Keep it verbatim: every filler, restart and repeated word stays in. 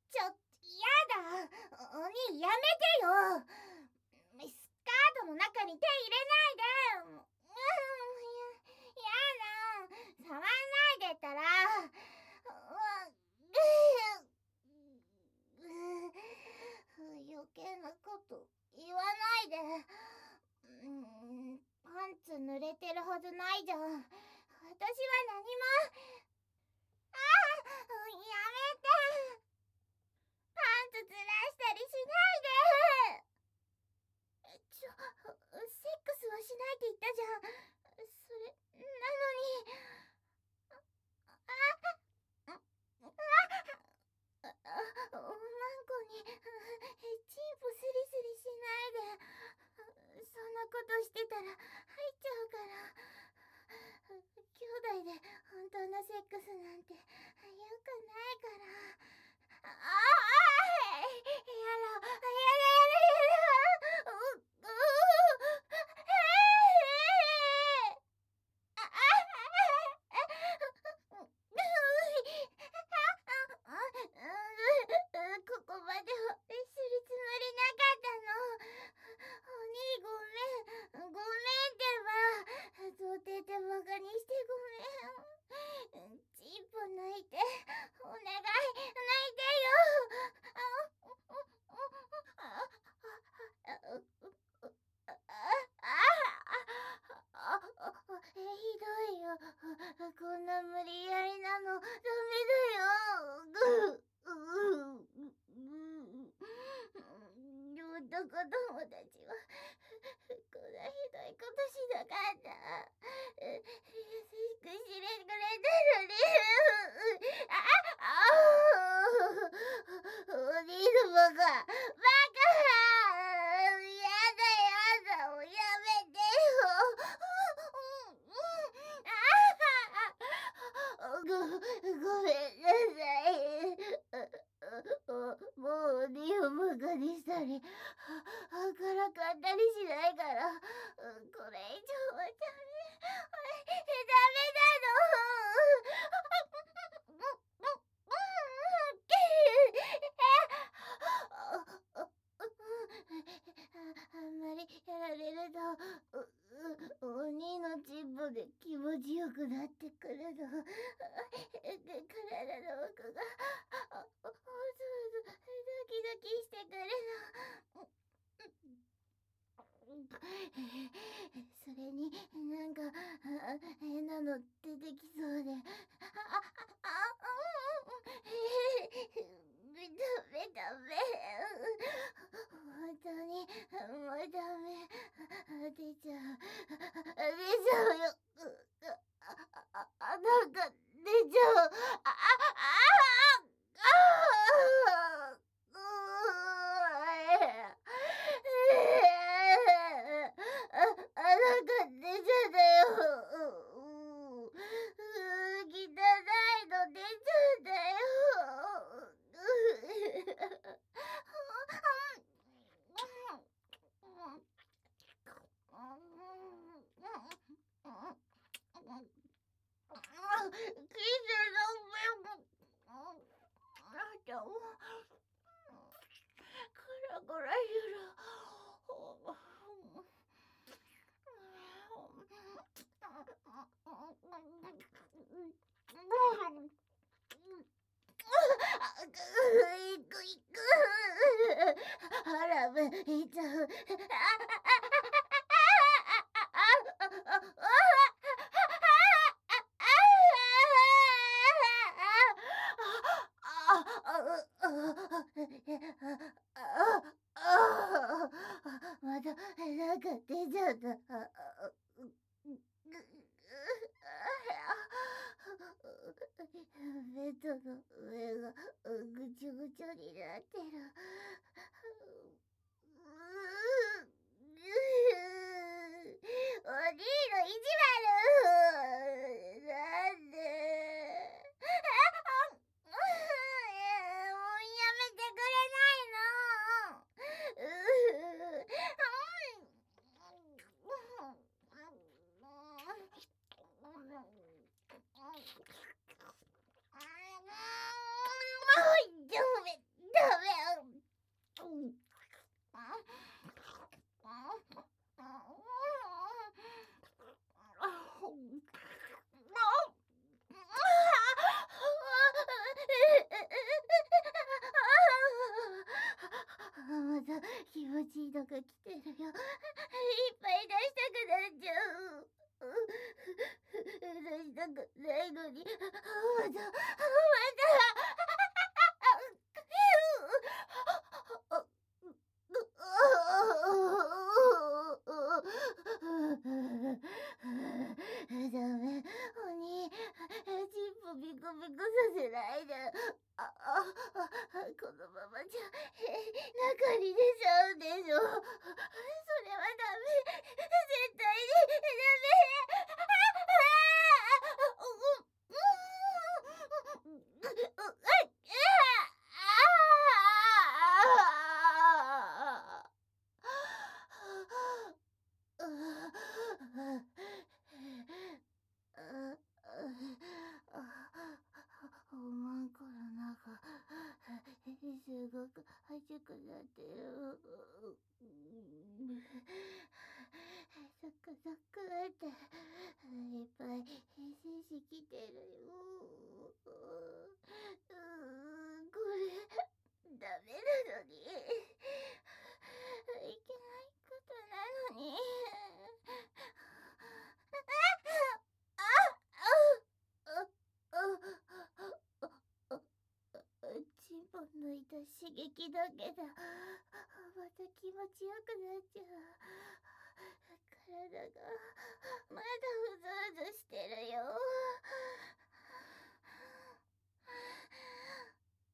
ちょ、やだ。お兄やめてよ。スカートの中に手入れないで。うん、やだ。触んないでったら。余計なこと言わないで。うん、パンツ濡れてるはずないじゃん。私は何も。ああ、やめて。パンツずらしたりしないで。ちょ、セックスはしないって言ったじゃん。それなのに。ああああ、おまんこにチンポスリスリしないで。そんなことしてたら入っちゃうから。兄弟で本当のセックスなんてよくないから。ああ、やだ、やだ、やだ、やだ。う、う、ここまでするつもりなかったの。お兄ごめん、ごめんってば。童貞ってバカにしてごめん。チンポ抜いて、お願い、抜いてよ。ひどいよ。こんな無理やりなのダメだよ。男友達はこんなひどいことしなかった。優しくしてくれたのに。ああ、お兄のバカ、バカ。やだやだ、もうやめてよ。ご、ごめんなさい。もうお兄をバカにしたりからかったりしないから。これ以上はダメ。ダメなの。あんまりやられるとお兄のチンポで気持ちよくなってくるの。体の奥がドキドキしてくるの。それになんか変なの出てきそうで。あああダメダメ。本当にもうダメ。出ちゃう出ちゃうよ。ああなんか出ちゃう。あああああなんか出ちゃったよ。汚いの出ちゃったよ。カラカラする。いくいく。腹ぶいちゃう。またなんか出ちゃった。ベッドの上がぐちょぐちょになってる。お兄の意地悪。なんで。もうやめてくれないの。 しいのが来てるよ。いっぱい出したくなっちゃう。出したくないのに、まだ、まだ。ダメ、お兄、チンポビコビコさせないで。あ、あ、このままじゃ中に出ちゃうんでしょ。それはダメ、絶対にダメ。おまんこの中、すごく熱くなってる。ゾクゾクっていっぱいひしきてるよ。うーん、これダメなのに、いけないことなのに。チンポ抜いた刺激だけだ。また気持ちよくなっちゃう。体がまだうずうずしてるよ。